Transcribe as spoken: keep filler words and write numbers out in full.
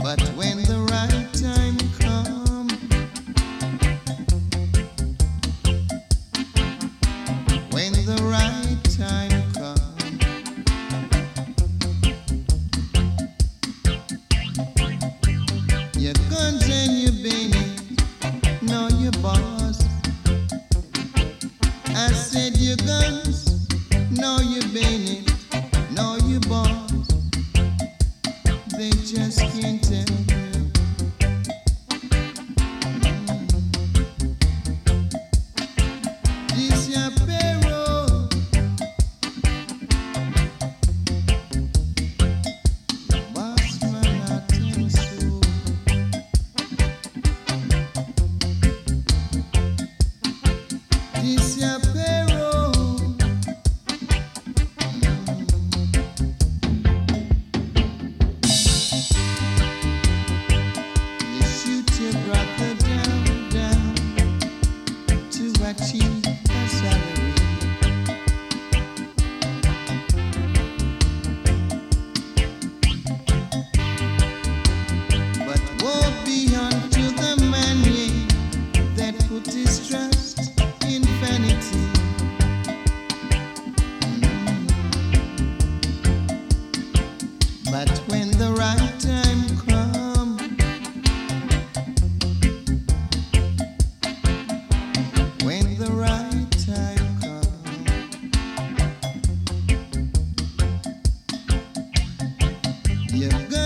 But when the right time comes, when the right time comes, your guns and your bayonet, know your boss. I said your guns, know your bayonet, know your boss. They just can't tell you. This your payroll. Boss man, I tell so. This your payroll. You shoot your brother down, down to achieve a salary. But woe be unto the man, yeah, that put his trust in vanity. But when the right time comes, when the right time comes, your gun